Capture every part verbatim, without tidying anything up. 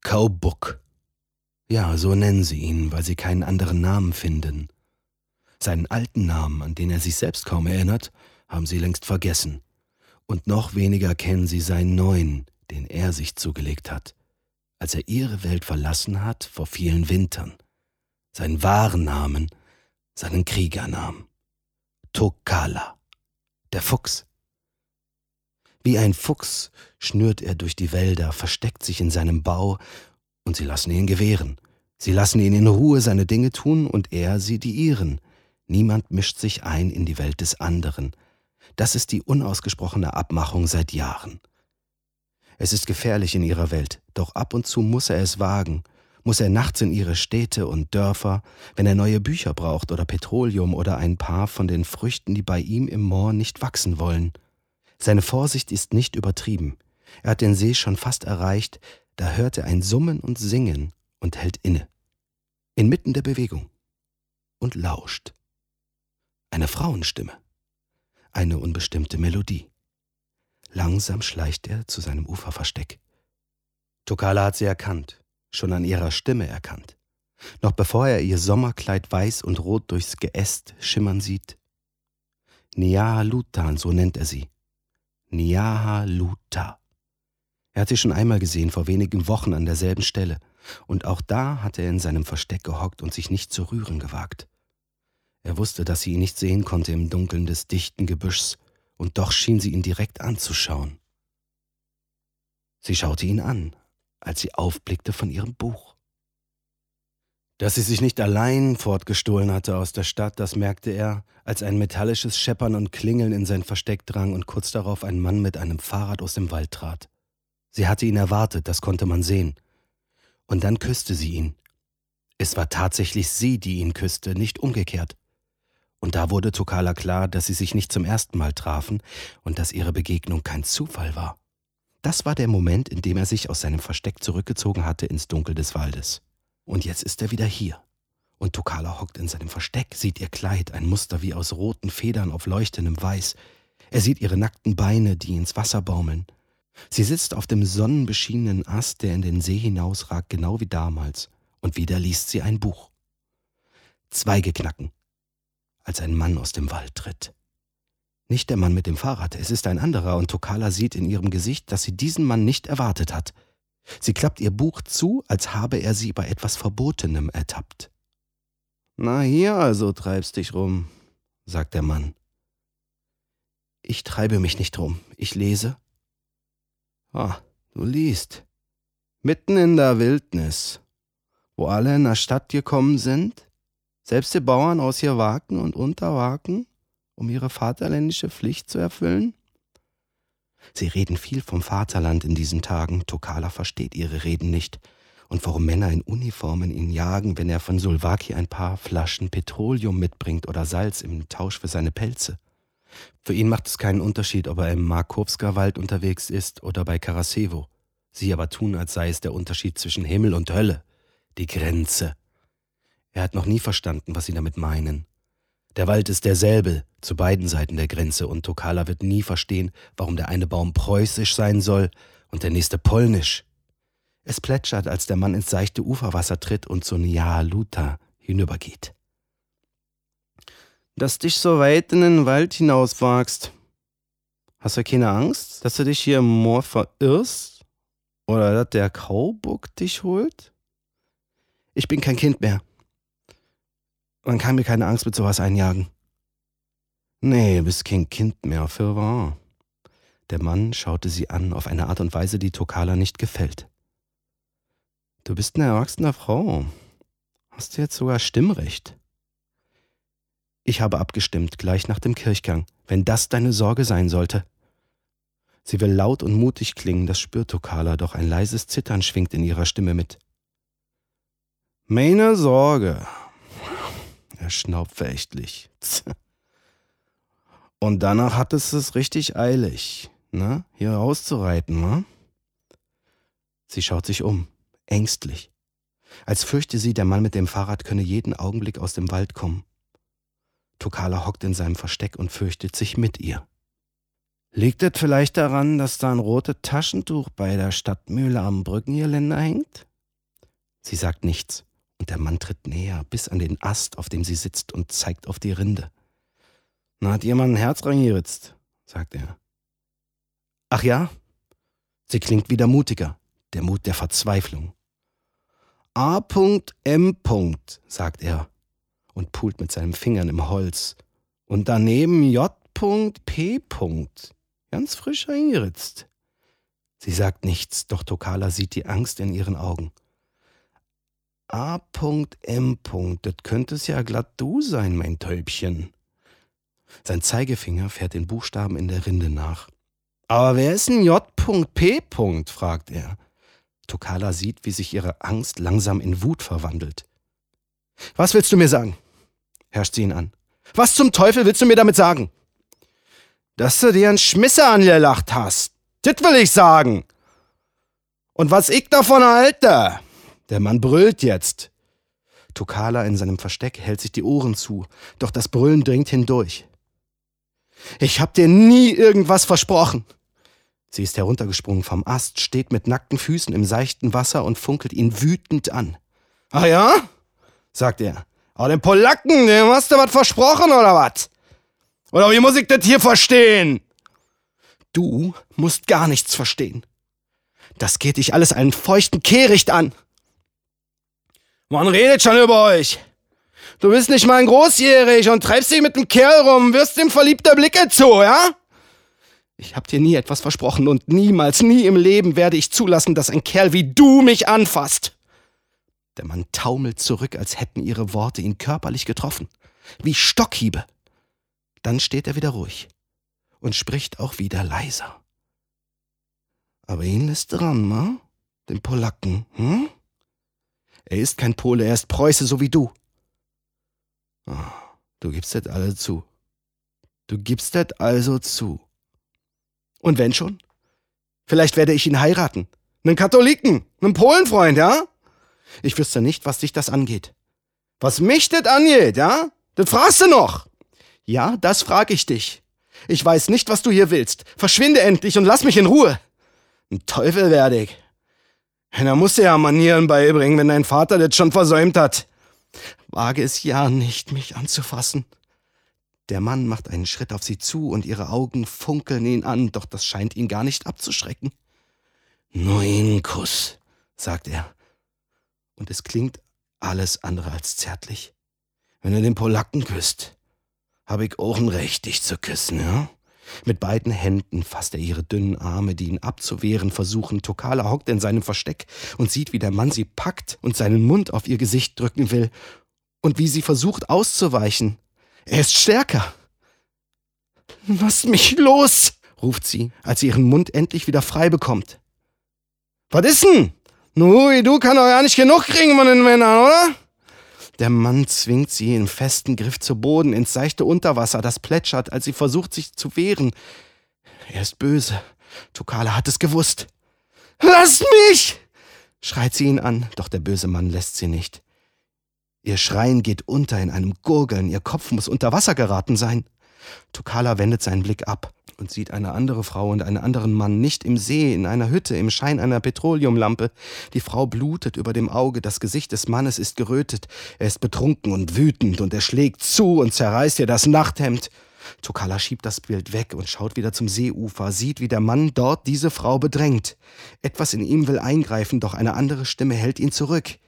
Kaubuk. Ja, so nennen sie ihn, weil sie keinen anderen Namen finden. Seinen alten Namen, an den er sich selbst kaum erinnert, haben sie längst vergessen. Und noch weniger kennen sie seinen neuen, den er sich zugelegt hat, als er ihre Welt verlassen hat vor vielen Wintern. Seinen wahren Namen, seinen Kriegernamen. Tokala, der Fuchs. Wie ein Fuchs schnürt er durch die Wälder, versteckt sich in seinem Bau, und sie lassen ihn gewähren. Sie lassen ihn in Ruhe seine Dinge tun und er sie die ihren. Niemand mischt sich ein in die Welt des anderen. Das ist die unausgesprochene Abmachung seit Jahren. Es ist gefährlich in ihrer Welt, doch ab und zu muss er es wagen, muss er nachts in ihre Städte und Dörfer, wenn er neue Bücher braucht oder Petroleum oder ein paar von den Früchten, die bei ihm im Moor nicht wachsen wollen. Seine Vorsicht ist nicht übertrieben. Er hat den See schon fast erreicht, da hört er ein Summen und Singen und hält inne. Inmitten der Bewegung. Und lauscht. Eine Frauenstimme. Eine unbestimmte Melodie. Langsam schleicht er zu seinem Uferversteck. Tokala hat sie erkannt, schon an ihrer Stimme erkannt. Noch bevor er ihr Sommerkleid weiß und rot durchs Geäst schimmern sieht. Niahaluta, so nennt er sie. Niahaluta. Er hat sie schon einmal gesehen, vor wenigen Wochen an derselben Stelle. Und auch da hat er in seinem Versteck gehockt und sich nicht zu rühren gewagt. Er wusste, dass sie ihn nicht sehen konnte im Dunkeln des dichten Gebüschs, und doch schien sie ihn direkt anzuschauen. Sie schaute ihn an, als sie aufblickte von ihrem Buch. Dass sie sich nicht allein fortgestohlen hatte aus der Stadt, das merkte er, als ein metallisches Scheppern und Klingeln in sein Versteck drang und kurz darauf ein Mann mit einem Fahrrad aus dem Wald trat. Sie hatte ihn erwartet, das konnte man sehen. Und dann küsste sie ihn. Es war tatsächlich sie, die ihn küsste, nicht umgekehrt. Und da wurde Tokala klar, dass sie sich nicht zum ersten Mal trafen und dass ihre Begegnung kein Zufall war. Das war der Moment, in dem er sich aus seinem Versteck zurückgezogen hatte ins Dunkel des Waldes. Und jetzt ist er wieder hier. Und Tokala hockt in seinem Versteck, sieht ihr Kleid, ein Muster wie aus roten Federn auf leuchtendem Weiß. Er sieht ihre nackten Beine, die ins Wasser baumeln. Sie sitzt auf dem sonnenbeschienenen Ast, der in den See hinausragt, genau wie damals. Und wieder liest sie ein Buch. Zweige knacken, als ein Mann aus dem Wald tritt. Nicht der Mann mit dem Fahrrad, es ist ein anderer, und Tokala sieht in ihrem Gesicht, dass sie diesen Mann nicht erwartet hat. Sie klappt ihr Buch zu, als habe er sie bei etwas Verbotenem ertappt. »Na hier also treibst dich rum«, sagt der Mann. »Ich treibe mich nicht rum, ich lese.« »Ah, du liest. Mitten in der Wildnis, wo alle in der Stadt gekommen sind, selbst die Bauern aus Jervaken und Untervaken, um ihre vaterländische Pflicht zu erfüllen?« Sie reden viel vom Vaterland in diesen Tagen. Tokala versteht ihre Reden nicht. Und warum Männer in Uniformen ihn jagen, wenn er von Sulwaki ein paar Flaschen Petroleum mitbringt oder Salz im Tausch für seine Pelze. Für ihn macht es keinen Unterschied, ob er im Markowska-Wald unterwegs ist oder bei Karasevo. Sie aber tun, als sei es der Unterschied zwischen Himmel und Hölle. Die Grenze. Er hat noch nie verstanden, was sie damit meinen. Der Wald ist derselbe, zu beiden Seiten der Grenze, und Tokala wird nie verstehen, warum der eine Baum preußisch sein soll und der nächste polnisch. Es plätschert, als der Mann ins seichte Uferwasser tritt und zu Niahaluta hinübergeht. »Dass dich so weit in den Wald hinauswagst. Hast du keine Angst, dass du dich hier im Moor verirrst? Oder dass der Kaubuk dich holt? Ich bin kein Kind mehr. Man kann mir keine Angst mit sowas einjagen.« »Nee, du bist kein Kind mehr, fürwahr.« Der Mann schaute sie an, auf eine Art und Weise, die Tokala nicht gefällt. »Du bist eine erwachsene Frau. Hast du jetzt sogar Stimmrecht?« »Ich habe abgestimmt, gleich nach dem Kirchgang, wenn das deine Sorge sein sollte.« Sie will laut und mutig klingen, das spürt Tokala, doch ein leises Zittern schwingt in ihrer Stimme mit. »Meine Sorge«, er schnaubt verächtlich. »Und danach hattest du es richtig eilig, ne? Hier rauszureiten, wa?« Sie schaut sich um, ängstlich, als fürchte sie, der Mann mit dem Fahrrad könne jeden Augenblick aus dem Wald kommen. Tokala hockt in seinem Versteck und fürchtet sich mit ihr. »Liegt es vielleicht daran, dass da ein rotes Taschentuch bei der Stadtmühle am Brückengeländer hängt?« Sie sagt nichts, und der Mann tritt näher, bis an den Ast, auf dem sie sitzt, und zeigt auf die Rinde. »Na, hat jemand ein Herz reingeritzt«, sagt er. »Ach ja?« Sie klingt wieder mutiger, der Mut der Verzweiflung. A M sagt er und pult mit seinen Fingern im Holz. Und daneben J P ganz frisch eingeritzt. Sie sagt nichts, doch Tokala sieht die Angst in ihren Augen. A M das könnte es ja glatt du sein, mein Täubchen. Sein Zeigefinger fährt den Buchstaben in der Rinde nach. »Aber wer ist denn J P?« fragt er. Tokala sieht, wie sich ihre Angst langsam in Wut verwandelt. »Was willst du mir sagen?« herrscht sie ihn an. »Was zum Teufel willst du mir damit sagen?« »Dass du dir einen Schmisser angelacht hast. Das will ich sagen. Und was ich davon halte?« Der Mann brüllt jetzt. Tokala in seinem Versteck hält sich die Ohren zu, doch das Brüllen dringt hindurch. »Ich hab dir nie irgendwas versprochen.« Sie ist heruntergesprungen vom Ast, steht mit nackten Füßen im seichten Wasser und funkelt ihn wütend an. »Ah ja?« sagt er. »Aber dem Polacken, dem hast du was versprochen, oder was? Oder wie muss ich das hier verstehen?« »Du musst gar nichts verstehen. Das geht dich alles einen feuchten Kehricht an.« »Man redet schon über euch. Du bist nicht mal ein großjährig und treibst dich mit dem Kerl rum, wirst ihm verliebter Blicke zu, ja?« »Ich hab dir nie etwas versprochen und niemals, nie im Leben werde ich zulassen, dass ein Kerl wie du mich anfasst.« Der Mann taumelt zurück, als hätten ihre Worte ihn körperlich getroffen, wie Stockhiebe. Dann steht er wieder ruhig und spricht auch wieder leiser. »Aber ihn lässt dran, ma? Den Polacken, hm? Er ist kein Pole, er ist Preuße, so wie du.« Oh, du gibst das alle zu. Du gibst das also zu. Und wenn schon? Vielleicht werde ich ihn heiraten. Einen Katholiken, einen Polenfreund, ja? Ich wüsste nicht, was dich das angeht. Was mich das angeht, ja? Das fragst du noch. Ja, das frag ich dich. Ich weiß nicht, was du hier willst. Verschwinde endlich und lass mich in Ruhe. Ein Teufel werde ich. Da musst du ja Manieren beibringen, wenn dein Vater das schon versäumt hat. Wage es ja nicht, mich anzufassen. Der Mann macht einen Schritt auf sie zu und ihre Augen funkeln ihn an, doch das scheint ihn gar nicht abzuschrecken. »Nur einen Kuss«, sagt er. Und es klingt alles andere als zärtlich. »Wenn du den Polacken küsst, habe ich auch ein Recht, dich zu küssen, ja?« Mit beiden Händen fasst er ihre dünnen Arme, die ihn abzuwehren versuchen. Tokala hockt in seinem Versteck und sieht, wie der Mann sie packt und seinen Mund auf ihr Gesicht drücken will und wie sie versucht auszuweichen. Er ist stärker. »Lass mich los«, ruft sie, als sie ihren Mund endlich wieder frei bekommt. »Was ist denn? Nu, du kannst doch gar nicht genug kriegen von den Männern, oder?« Der Mann zwingt sie im festen Griff zu Boden, ins seichte Unterwasser, das plätschert, als sie versucht, sich zu wehren. Er ist böse. Tokala hat es gewusst. »Lass mich«, schreit sie ihn an, doch der böse Mann lässt sie nicht. Ihr Schreien geht unter in einem Gurgeln, ihr Kopf muss unter Wasser geraten sein. Tokala wendet seinen Blick ab und sieht eine andere Frau und einen anderen Mann, nicht im See, in einer Hütte, im Schein einer Petroleumlampe. Die Frau blutet über dem Auge, das Gesicht des Mannes ist gerötet. Er ist betrunken und wütend und er schlägt zu und zerreißt ihr das Nachthemd. Tokala schiebt das Bild weg und schaut wieder zum Seeufer, sieht, wie der Mann dort diese Frau bedrängt. Etwas in ihm will eingreifen, doch eine andere Stimme hält ihn zurück.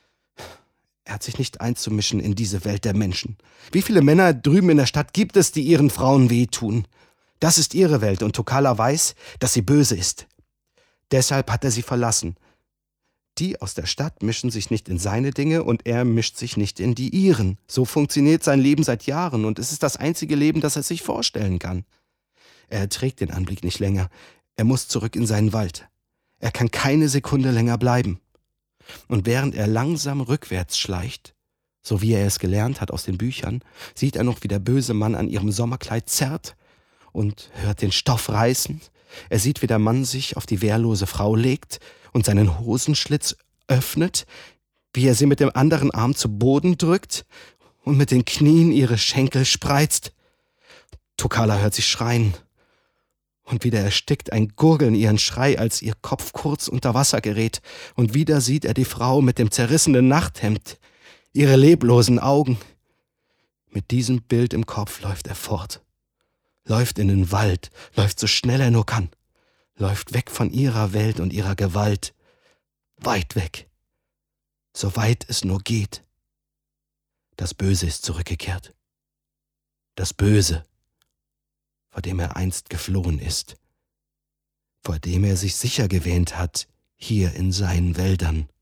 Er hat sich nicht einzumischen in diese Welt der Menschen. Wie viele Männer drüben in der Stadt gibt es, die ihren Frauen wehtun? Das ist ihre Welt und Tokala weiß, dass sie böse ist. Deshalb hat er sie verlassen. Die aus der Stadt mischen sich nicht in seine Dinge und er mischt sich nicht in die ihren. So funktioniert sein Leben seit Jahren und es ist das einzige Leben, das er sich vorstellen kann. Er erträgt den Anblick nicht länger. Er muss zurück in seinen Wald. Er kann keine Sekunde länger bleiben. Und während er langsam rückwärts schleicht, so wie er es gelernt hat aus den Büchern, sieht er noch, wie der böse Mann an ihrem Sommerkleid zerrt und hört den Stoff reißen. Er sieht, wie der Mann sich auf die wehrlose Frau legt und seinen Hosenschlitz öffnet, wie er sie mit dem anderen Arm zu Boden drückt und mit den Knien ihre Schenkel spreizt. Tokala hört sich schreien Und wieder erstickt ein Gurgeln ihren Schrei, als ihr Kopf kurz unter Wasser gerät. Und wieder sieht er die Frau mit dem zerrissenen Nachthemd, ihre leblosen Augen. Mit diesem Bild im Kopf läuft er fort. Läuft in den Wald, läuft so schnell er nur kann. Läuft weg von ihrer Welt und ihrer Gewalt. Weit weg. So weit es nur geht. Das Böse ist zurückgekehrt. Das Böse, vor dem er einst geflohen ist, vor dem er sich sicher gewähnt hat, hier in seinen Wäldern.